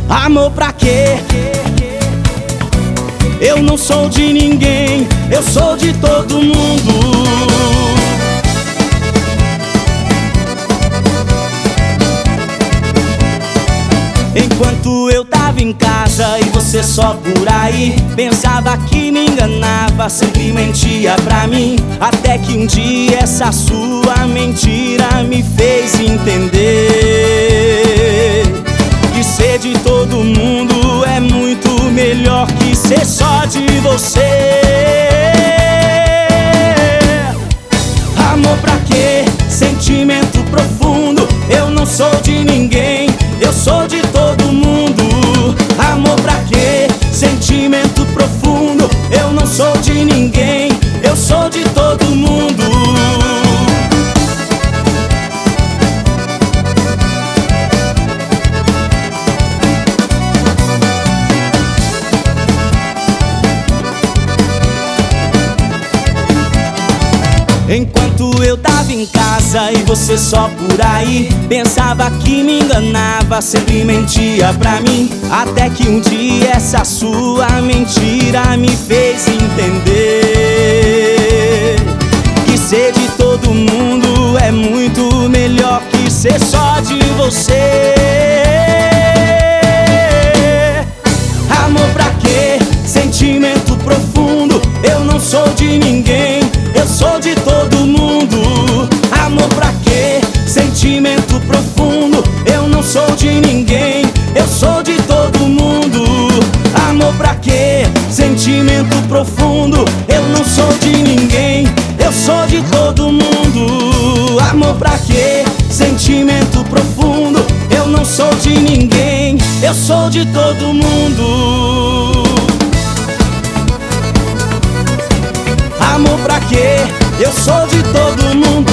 Amor pra quê? Eu não sou de ninguém, eu sou de todo mundo. Enquanto eu tava em casa e você só por aí, pensava que me enganava, sempre mentia pra mim. Até que um dia essa sua mentira me fez entender que ser de todo mundo é muito melhor que ser só de você. Amor pra quê? Sentimento profundo. Eu não sou de ninguém, eu sou de todo mundo. Amor pra quê? Sentimento profundo. Eu não sou de ninguém, eu sou de todo mundo. Enquanto eu tava em casa e você só por aí, pensava que me enganava, sempre mentia pra mim. Até que um dia essa sua mentira me fez entender que ser de todo mundo é muito melhor que ser só de você. Amor pra quê? Sentimento profundo. Eu não sou de ninguém, eu sou de todo mundo. Amor pra quê? Sentimento profundo. Eu não sou de ninguém, eu sou de todo mundo. Amor pra quê? Sentimento profundo. Eu não sou de ninguém, eu sou de todo mundo. Amor pra quê? Sentimento profundo. Eu não sou de ninguém, eu sou de todo mundo. Amor pra quê? Eu sou de todo mundo.